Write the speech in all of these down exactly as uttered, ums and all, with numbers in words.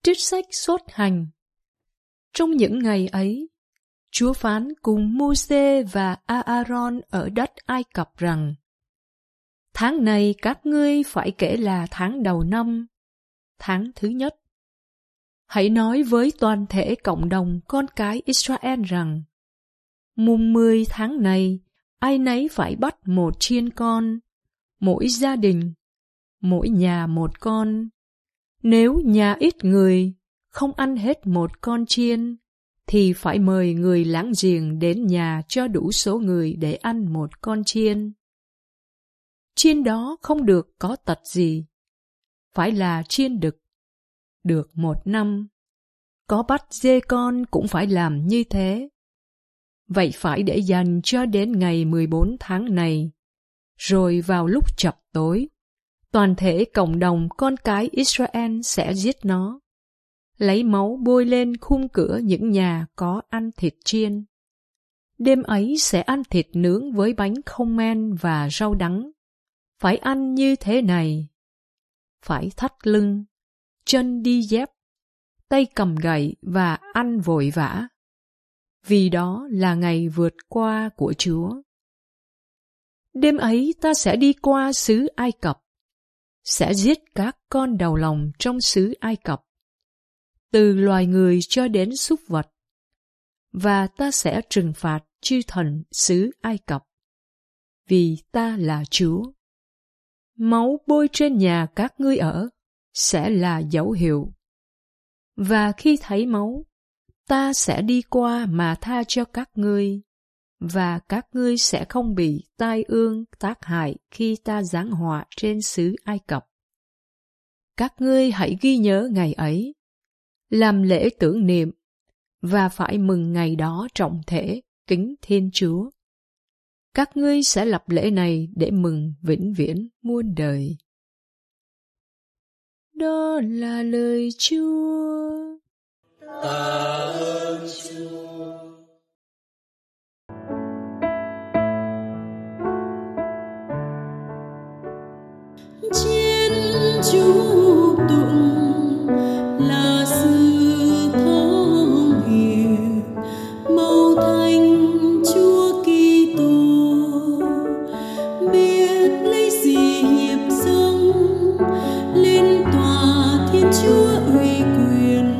Trích sách Sốt Hành. Trong những ngày ấy, Chúa phán cùng Mô-sê và A-a-ron ở đất Ai Cập rằng: tháng này các ngươi phải kể là tháng đầu năm, tháng thứ nhất. Hãy nói với toàn thể cộng đồng con cái Israel rằng: mùng mười tháng này, ai nấy phải bắt một chiên con, mỗi gia đình, mỗi nhà một con. Nếu nhà ít người, không ăn hết một con chiên, thì phải mời người láng giềng đến nhà cho đủ số người để ăn một con chiên. Chiên đó không được có tật gì, phải là chiên đực, được một năm. Có bắt dê con cũng phải làm như thế. Vậy phải để dành cho đến ngày mười bốn tháng này, rồi vào lúc chập tối, toàn thể cộng đồng con cái Israel sẽ giết nó, lấy máu bôi lên khung cửa những nhà có ăn thịt chiên. Đêm ấy sẽ ăn thịt nướng với bánh không men và rau đắng. Phải ăn như thế này: phải thắt lưng, chân đi dép, tay cầm gậy và ăn vội vã, vì đó là ngày vượt qua của Chúa. Đêm ấy ta sẽ đi qua xứ Ai Cập, sẽ giết các con đầu lòng trong xứ Ai Cập, từ loài người cho đến súc vật, và ta sẽ trừng phạt chư thần xứ Ai Cập, vì ta là Chúa. Máu bôi trên nhà các ngươi ở sẽ là dấu hiệu. Và khi thấy máu, ta sẽ đi qua mà tha cho các ngươi, và các ngươi sẽ không bị tai ương tác hại khi ta giáng họa trên xứ Ai Cập. Các ngươi hãy ghi nhớ ngày ấy, làm lễ tưởng niệm, và phải mừng ngày đó trọng thể, kính Thiên Chúa. Các ngươi sẽ lập lễ này để mừng vĩnh viễn muôn đời. Đó là lời Chúa. Ta ơn Chúa. Chiến chúc tụng là sự thông hiệp, màu thanh Chúa Kitô, biết lấy gì hiệp dâng lên tòa Thiên Chúa uy quyền,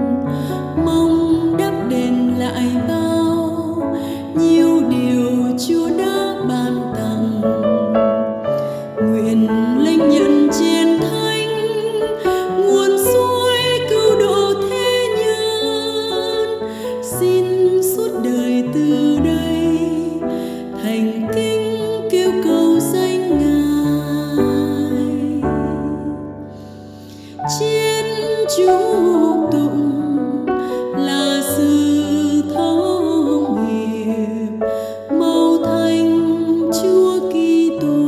mong đáp đền lại bao nhiêu điều Chúa đã ban tặng. Nguyện linh nhận chiến thánh, nguồn suối cứu độ thế nhân, xin suốt đời từ đây thành kính kêu cầu danh Ngài. Chiến chúc tụng là sự thông hiệp, màu thanh Chúa Kitô,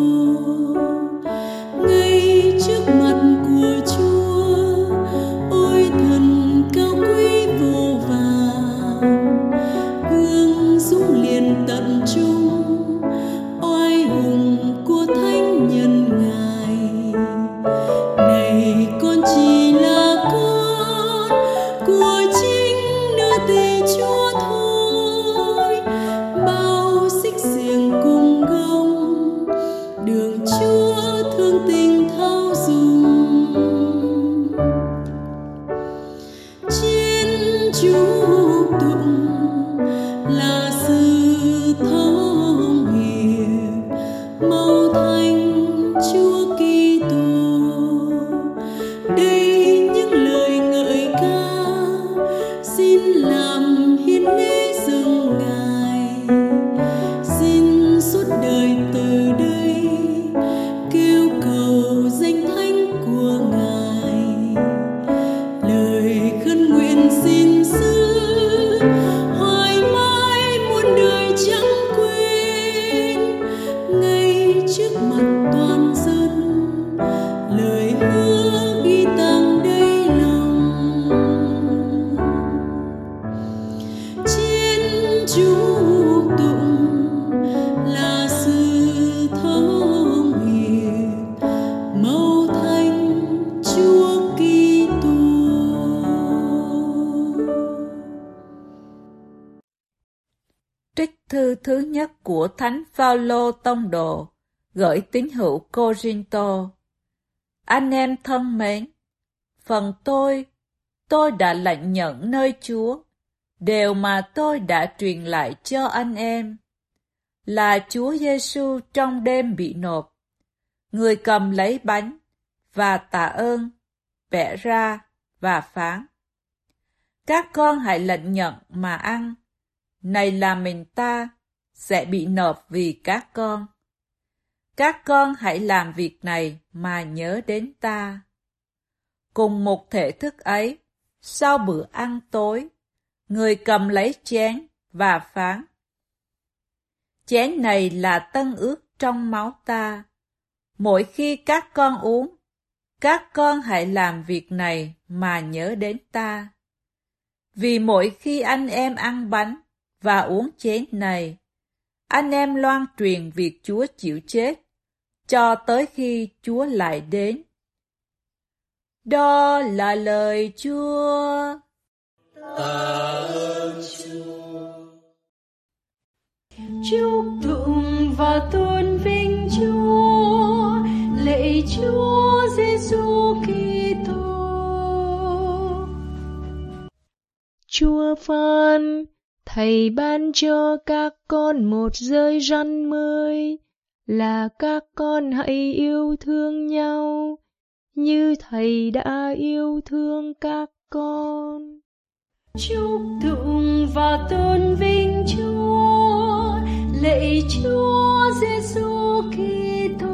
ngay trước mặt của Chúa, ôi thần cao quý vô vàn, gương dũng liền tận trung, oai hùng của thánh nhân Ngài. Này con chỉ là con của chính nữ tỳ Chúa thôi, bao xích xiềng cùng gông, đường Chúa thương tình thao dung. Chiến chúc tụng là sự thông hiệp, màu thanh Chúa Kitô, thư thứ nhất của Thánh Phaolô tông đồ gửi tín hữu Cô-rinh-tô. Anh em thân mến, phần tôi, tôi đã lãnh nhận nơi Chúa, điều mà tôi đã truyền lại cho anh em, là Chúa Giêsu trong đêm bị nộp, người cầm lấy bánh và tạ ơn, bẻ ra và phán: Các con hãy lãnh nhận mà ăn, này là mình ta sẽ bị nộp vì các con. Các con hãy làm việc này mà nhớ đến ta. Cùng một thể thức ấy, sau bữa ăn tối, người cầm lấy chén và phán: Chén này là tân ước trong máu ta. Mỗi khi các con uống, các con hãy làm việc này mà nhớ đến ta. Vì mỗi khi anh em ăn bánh và uống chén này, anh em loan truyền việc Chúa chịu chết, cho tới khi Chúa lại đến. Đó là lời Chúa. Tạ ơn Chúa. Chúc tụng và tôn vinh Chúa, lạy Chúa Giêsu Kitô. Chúa phán, Thầy ban cho các con một giới răn mới, là các con hãy yêu thương nhau, như Thầy đã yêu thương các con. Chúc tụng và tôn vinh Chúa, lạy Chúa Giêsu Kitô.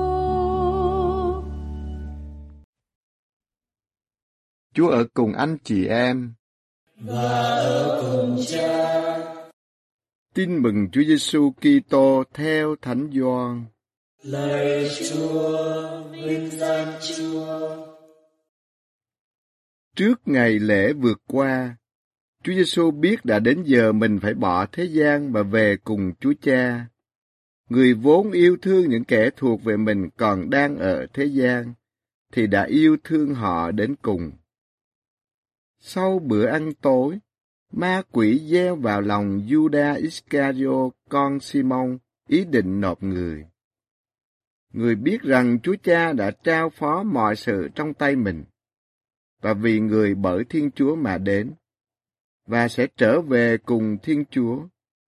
Chúa ở cùng anh chị em và ở cùng Cha. Tin mừng Chúa Giêsu Kitô theo Thánh Gioan. Lạy Chúa, vinh danh Chúa. Trước ngày lễ vượt qua, Chúa Giêsu biết đã đến giờ mình phải bỏ thế gian mà về cùng Chúa Cha. Người vốn yêu thương những kẻ thuộc về mình còn đang ở thế gian, thì đã yêu thương họ đến cùng. Sau bữa ăn tối, ma quỷ gieo vào lòng Judas Iscariot con Simon ý định nộp người. Người biết rằng Chúa Cha đã trao phó mọi sự trong tay mình, và vì người bởi Thiên Chúa mà đến, và sẽ trở về cùng Thiên Chúa.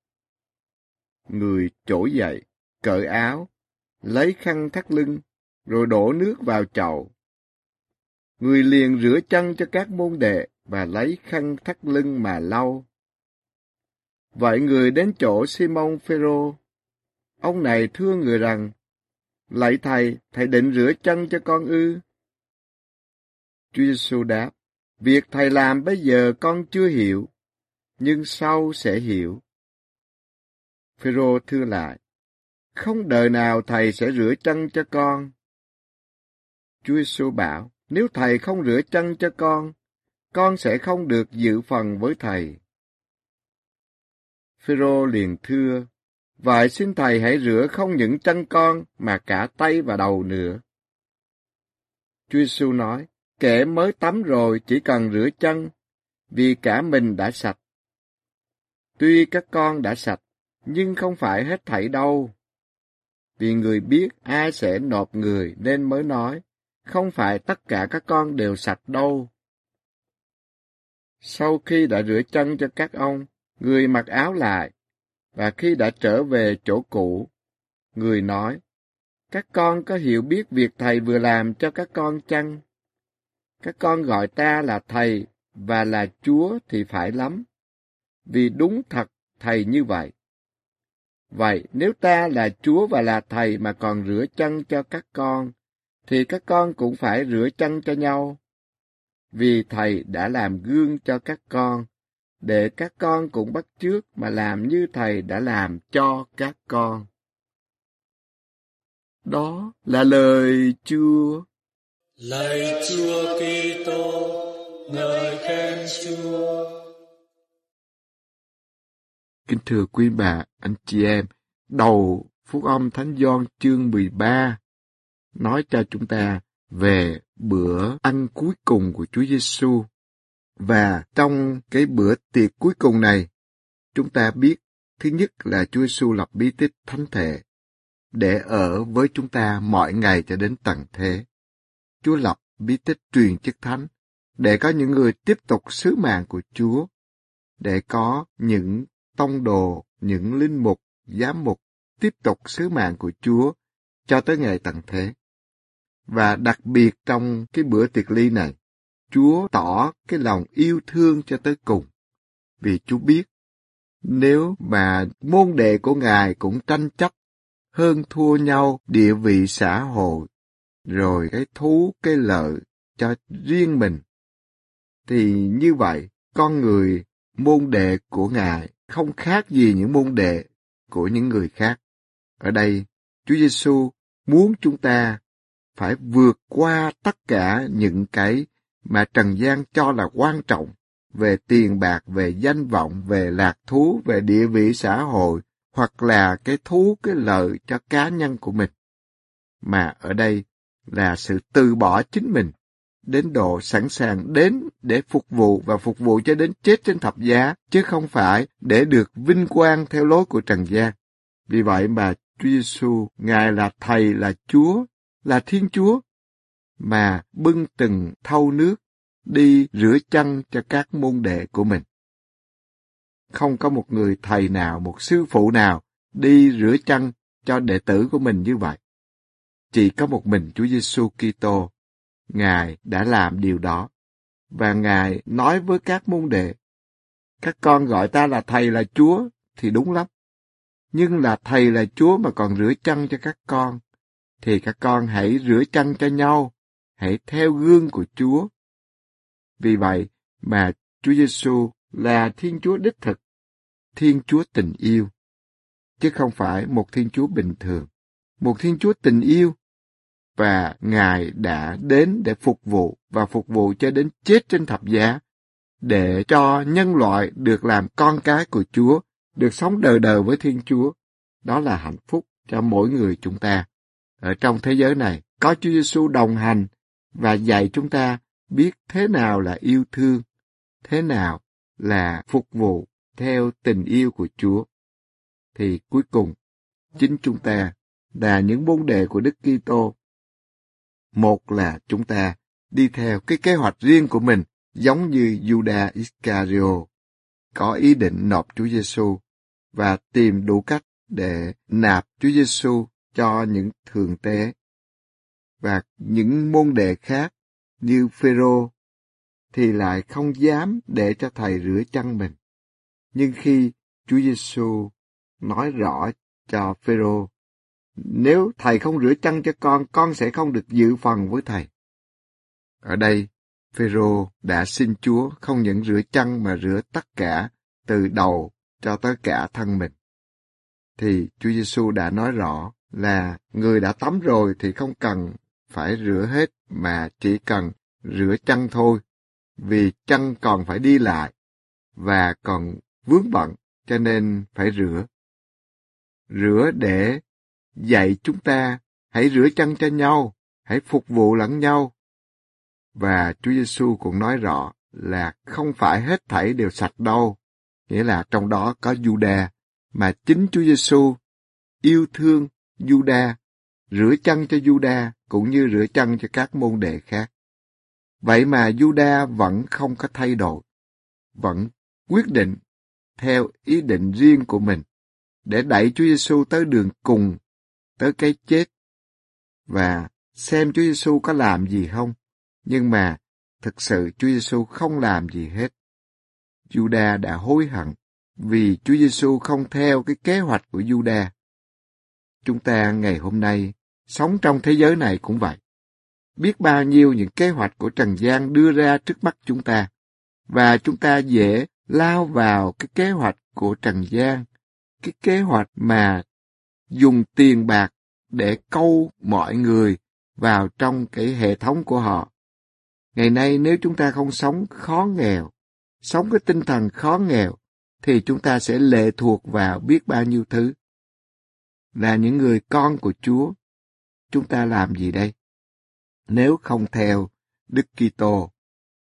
Người trỗi dậy, cởi áo, lấy khăn thắt lưng, rồi đổ nước vào chậu. Người liền rửa chân cho các môn đệ và lấy khăn thắt lưng mà lau. Vậy người đến chỗ Simon Phêrô. Ông này thưa người rằng: Lạy Thầy, Thầy định rửa chân cho con ư? Chúa Giêsu đáp: Việc Thầy làm bây giờ con chưa hiểu, nhưng sau sẽ hiểu. Phêrô thưa lại: Không đời nào Thầy sẽ rửa chân cho con. Chúa Giêsu bảo: Nếu Thầy không rửa chân cho con, con sẽ không được dự phần với Thầy. Phêrô liền thưa: Vậy xin Thầy hãy rửa không những chân con mà cả tay và đầu nữa. Chúa Giêsu nói: Kẻ mới tắm rồi chỉ cần rửa chân, vì cả mình đã sạch. Tuy các con đã sạch, nhưng không phải hết thảy đâu. Vì người biết ai sẽ nộp người nên mới nói: Không phải tất cả các con đều sạch đâu. Sau khi đã rửa chân cho các ông, người mặc áo lại, và khi đã trở về chỗ cũ, người nói: Các con có hiểu biết việc Thầy vừa làm cho các con chăng? Các con gọi ta là Thầy và là Chúa thì phải lắm, vì đúng thật Thầy như vậy. Vậy nếu ta là Chúa và là Thầy mà còn rửa chân cho các con, thì các con cũng phải rửa chân cho nhau. Vì Thầy đã làm gương cho các con, để các con cũng bắt chước mà làm như Thầy đã làm cho các con. Đó là lời Chúa. Lạy Chúa Kitô, ngợi khen Chúa. Kính thưa quý bà, anh chị em, đầu Phúc âm Thánh Gioan chương mười ba nói cho chúng ta về bữa ăn cuối cùng của Chúa Giêsu. Và trong cái bữa tiệc cuối cùng này, chúng ta biết Thứ nhất là Chúa Giêsu lập bí tích thánh thể để ở với chúng ta mọi ngày cho đến tận thế. Chúa lập bí tích truyền chức thánh để có những người tiếp tục sứ mạng của Chúa, để có những tông đồ, những linh mục, giám mục tiếp tục sứ mạng của Chúa cho tới ngày tận thế. Và đặc biệt trong cái bữa tiệc ly này, Chúa tỏ cái lòng yêu thương cho tới cùng, vì Chúa biết nếu mà môn đệ của Ngài cũng tranh chấp hơn thua nhau địa vị xã hội, rồi cái thú, cái lợi cho riêng mình, thì như vậy con người môn đệ của Ngài không khác gì những môn đệ của những người khác. Ở đây, Chúa Giêsu muốn chúng ta phải vượt qua tất cả những cái mà trần gian cho là quan trọng về tiền bạc, về danh vọng, về lạc thú, về địa vị xã hội, hoặc là cái thú, cái lợi cho cá nhân của mình. Mà ở đây là sự từ bỏ chính mình, đến độ sẵn sàng đến để phục vụ và phục vụ cho đến chết trên thập giá, chứ không phải để được vinh quang theo lối của trần gian. Vì vậy mà Chúa Giêsu, Ngài là Thầy, là Chúa, là Thiên Chúa, mà bưng từng thau nước đi rửa chân cho các môn đệ của mình. Không có một người thầy nào, một sư phụ nào đi rửa chân cho đệ tử của mình như vậy. Chỉ có một mình Chúa Giêsu Kitô, Ngài đã làm điều đó, và Ngài nói với các môn đệ, các con gọi ta là Thầy, là Chúa thì đúng lắm, nhưng là Thầy, là Chúa mà còn rửa chân cho các con, thì các con hãy rửa chân cho nhau, hãy theo gương của Chúa. Vì vậy mà Chúa Giêsu là Thiên Chúa đích thực, Thiên Chúa tình yêu, chứ không phải một Thiên Chúa bình thường, một Thiên Chúa tình yêu, và Ngài đã đến để phục vụ và phục vụ cho đến chết trên thập giá, để cho nhân loại được làm con cái của Chúa, được sống đời đời với Thiên Chúa. Đó là hạnh phúc cho mỗi người chúng ta. Ở trong thế giới này, có Chúa Giêsu đồng hành và dạy chúng ta biết thế nào là yêu thương, thế nào là phục vụ theo tình yêu của Chúa. Thì cuối cùng, chính chúng ta là những môn đệ của Đức Kitô. Một là chúng ta đi theo cái kế hoạch riêng của mình, giống như Judas Iscariot, có ý định nộp Chúa Giêsu và tìm đủ cách để nạp Chúa Giêsu cho những thượng tế. Và những môn đệ khác như Phêrô thì lại không dám để cho thầy rửa chân mình. Nhưng khi Chúa Giêsu nói rõ cho Phêrô, nếu thầy không rửa chân cho con, con sẽ không được dự phần với thầy. Ở đây, Phêrô đã xin Chúa không những rửa chân mà rửa tất cả, từ đầu cho tới cả thân mình. Thì Chúa Giêsu đã nói rõ là người đã tắm rồi thì không cần phải rửa hết, mà chỉ cần rửa chân thôi, vì chân còn phải đi lại và còn vướng bận, cho nên phải rửa. Rửa để dạy chúng ta hãy rửa chân cho nhau, hãy phục vụ lẫn nhau. Và Chúa Giêsu cũng nói rõ là không phải hết thảy đều sạch đâu, nghĩa là trong đó có Judas, mà chính Chúa Giêsu yêu thương Judas, rửa chân cho Judas cũng như rửa chân cho các môn đệ khác. Vậy mà Judas vẫn không có thay đổi, vẫn quyết định theo ý định riêng của mình để đẩy Chúa Giêsu tới đường cùng, tới cái chết, và xem Chúa Giêsu có làm gì không. Nhưng mà thực sự Chúa Giêsu không làm gì hết. Judas đã hối hận vì Chúa Giêsu không theo cái kế hoạch của Judas. Chúng ta ngày hôm nay sống trong thế giới này cũng vậy. Biết bao nhiêu những kế hoạch của trần gian đưa ra trước mắt chúng ta, và chúng ta dễ lao vào cái kế hoạch của trần gian, cái kế hoạch mà dùng tiền bạc để câu mọi người vào trong cái hệ thống của họ. Ngày nay nếu chúng ta không sống khó nghèo, sống cái tinh thần khó nghèo, thì chúng ta sẽ lệ thuộc vào biết bao nhiêu thứ. Là những người con của Chúa, chúng ta làm gì đây? Nếu không theo Đức Kitô,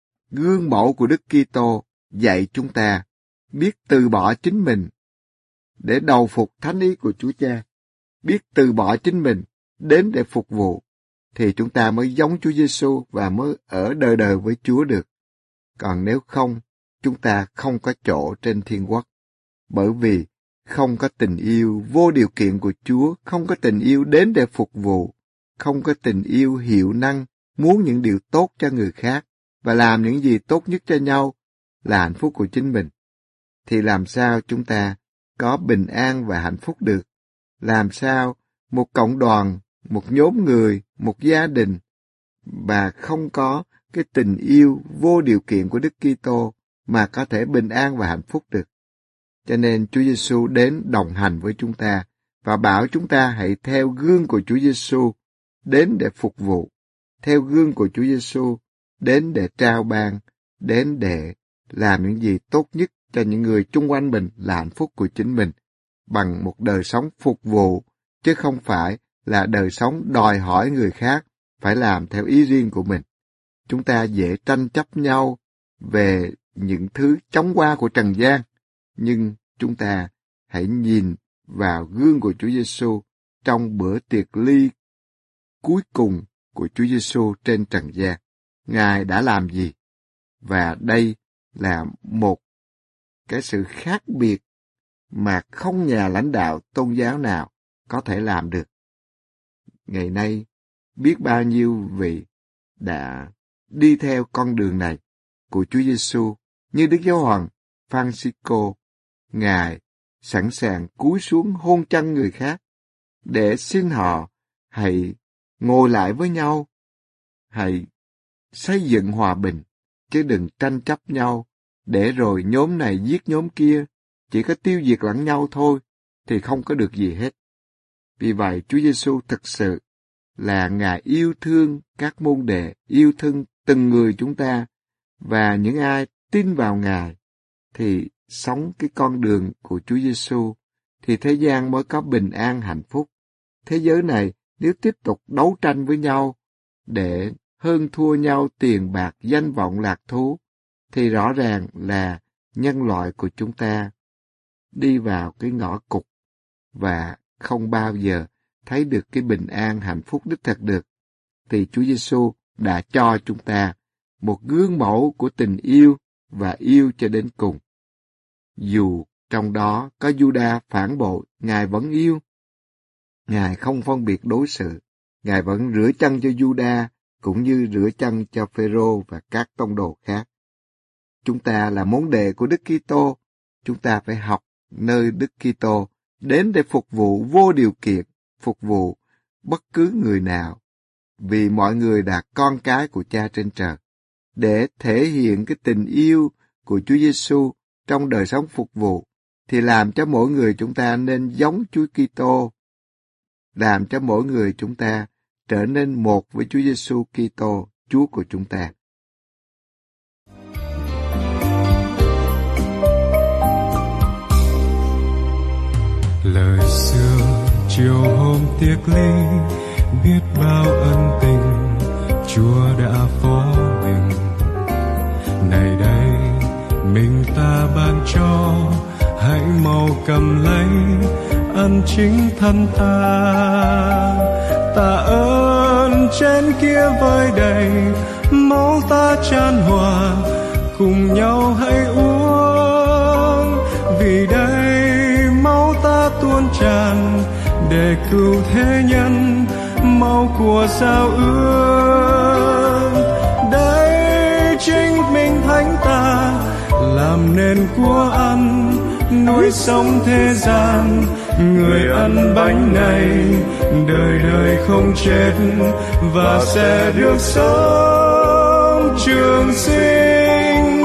gương mẫu của Đức Kitô dạy chúng ta biết từ bỏ chính mình để đầu phục thánh ý của Chúa Cha, biết từ bỏ chính mình đến để phục vụ, thì chúng ta mới giống Chúa Giêsu và mới ở đời đời với Chúa được. Còn nếu không, chúng ta không có chỗ trên thiên quốc, bởi vì không có tình yêu vô điều kiện của Chúa, không có tình yêu đến để phục vụ, không có tình yêu hiệu năng, muốn những điều tốt cho người khác và làm những gì tốt nhất cho nhau là hạnh phúc của chính mình, thì làm sao chúng ta có bình an và hạnh phúc được? Làm sao một cộng đoàn, một nhóm người, một gia đình mà không có cái tình yêu vô điều kiện của Đức Kitô mà có thể bình an và hạnh phúc được? Cho nên Chúa Giêsu đến đồng hành với chúng ta và bảo chúng ta hãy theo gương của Chúa Giêsu đến để phục vụ, theo gương của Chúa Giêsu đến để trao ban, đến để làm những gì tốt nhất cho những người chung quanh mình là hạnh phúc của chính mình, bằng một đời sống phục vụ, chứ không phải là đời sống đòi hỏi người khác phải làm theo ý riêng của mình. Chúng ta dễ tranh chấp nhau về những thứ chóng qua của trần gian, nhưng chúng ta hãy nhìn vào gương của Chúa Giêsu trong bữa tiệc ly cuối cùng của Chúa Giêsu trên trần gian. Ngài đã làm gì? Và đây là một cái sự khác biệt mà không nhà lãnh đạo tôn giáo nào có thể làm được. Ngày nay, biết bao nhiêu vị đã đi theo con đường này của Chúa Giêsu, như Đức Giáo hoàng Francisco, Ngài sẵn sàng cúi xuống hôn chân người khác để xin họ hãy ngồi lại với nhau, hãy xây dựng hòa bình, chứ đừng tranh chấp nhau, để rồi nhóm này giết nhóm kia, chỉ có tiêu diệt lẫn nhau thôi, thì không có được gì hết. Vì vậy, Chúa Giêsu thực sự là Ngài yêu thương các môn đệ, yêu thương từng người chúng ta, và những ai tin vào Ngài thì sống cái con đường của Chúa Giêsu, thì thế gian mới có bình an hạnh phúc. Thế giới này nếu tiếp tục đấu tranh với nhau để hơn thua nhau tiền bạc, danh vọng, lạc thú, thì rõ ràng là nhân loại của chúng ta đi vào cái ngõ cụt và không bao giờ thấy được cái bình an hạnh phúc đích thực được. Thì Chúa Giêsu đã cho chúng ta một gương mẫu của tình yêu và yêu cho đến cùng. Dù trong đó có Giu-đa phản bội, Ngài vẫn yêu. Ngài không phân biệt đối xử. Ngài vẫn rửa chân cho Giu-đa cũng như rửa chân cho Phêrô và các tông đồ khác. Chúng ta là môn đệ của Đức Kitô, chúng ta phải học nơi Đức Kitô đến để phục vụ vô điều kiện, phục vụ bất cứ người nào, vì mọi người là con cái của Cha trên trời, để thể hiện cái tình yêu của Chúa Giêsu trong đời sống phục vụ, thì làm cho mỗi người chúng ta nên giống Chúa Kitô, làm cho mỗi người chúng ta trở nên một với Chúa Giêsu Kitô, Chúa của chúng ta. Lời xưa chiều hôm tiệc ly, biết bao ân tình Chúa đã phó mình. Này đây mình ta ban cho, hãy mau cầm lấy ân chính thân ta. Tạ ơn trên kia vơi đầy, máu ta chan hòa, cùng nhau hãy uống. Vì đây máu ta tuôn tràn để cứu thế nhân, máu của giao ước. Đây chính mình thánh ta làm nên của ăn, nuôi sống thế gian. Người ăn bánh này đời đời không chết, và sẽ được sống trường sinh.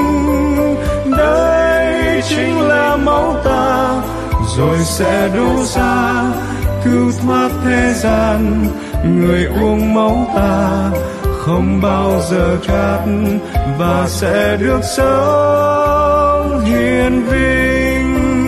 Đây chính là máu ta, rồi sẽ đổ ra cứu thoát thế gian. Người uống máu ta không bao giờ khát, và sẽ được sống hiền vinh.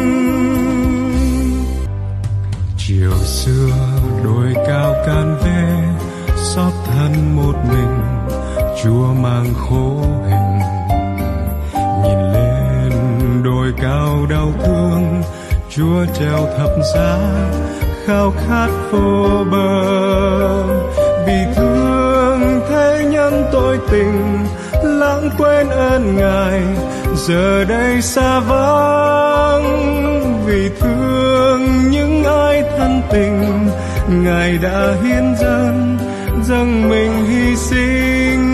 Chiều xưa đồi cao can về, xót thân một mình Chúa mang khổ hình. Nhìn lên đồi cao đau thương, Chúa treo thập giá khao khát vô bờ, vì thương thế nhân tội tình, lãng quên ơn Ngài giờ đây xa vắng. Vì thương những ai thân tình, Ngài đã hiến dâng dâng mình hy sinh.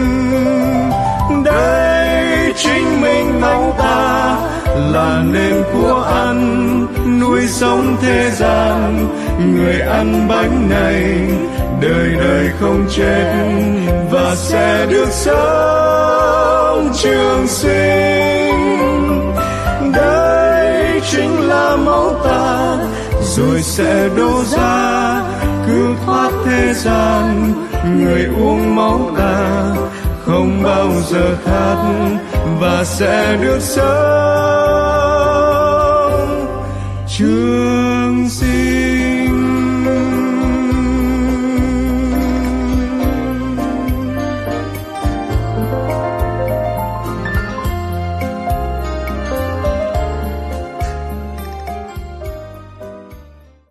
Đây chính mình thánh ta là nền của ăn nuôi sống thế gian. Người ăn bánh này đời đời không chết và sẽ được sống trường sinh. Đây chính là máu ta rồi sẽ đổ ra cứu thoát thế gian. Người uống máu ta không bao giờ khát và sẽ được sống trường